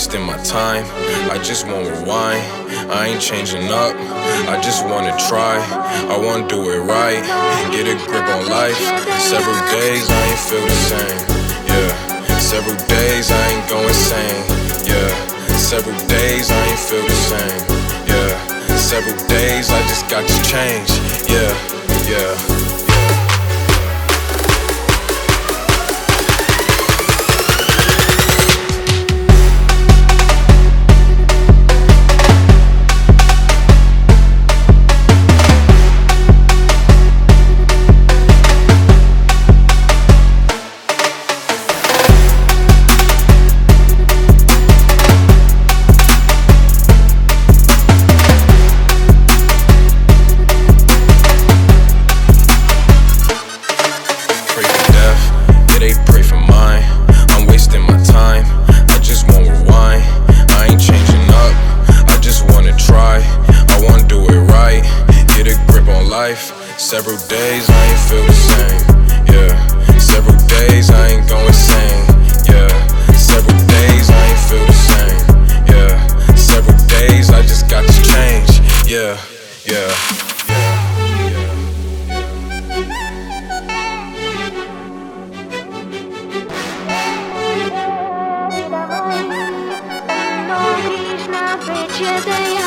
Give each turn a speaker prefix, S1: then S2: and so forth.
S1: wasting my time, I just won't rewind. I ain't changing up, I just wanna try. I wanna do it right, get a grip on life. Several days I ain't feel the same, yeah. Several days I ain't go insane, yeah. Several days I ain't feel the same, yeah. Several days I just got to change, yeah, yeah. They pray for mine, I'm wasting my time, I just won't rewind. I ain't changing up, I just wanna try. I wanna do it right, get a grip on life. Several days I ain't feel the same, yeah. Several days I ain't go insane, yeah. Several days I ain't feel the same, yeah. Several days I just got to change, yeah, yeah.
S2: Novíš na večer,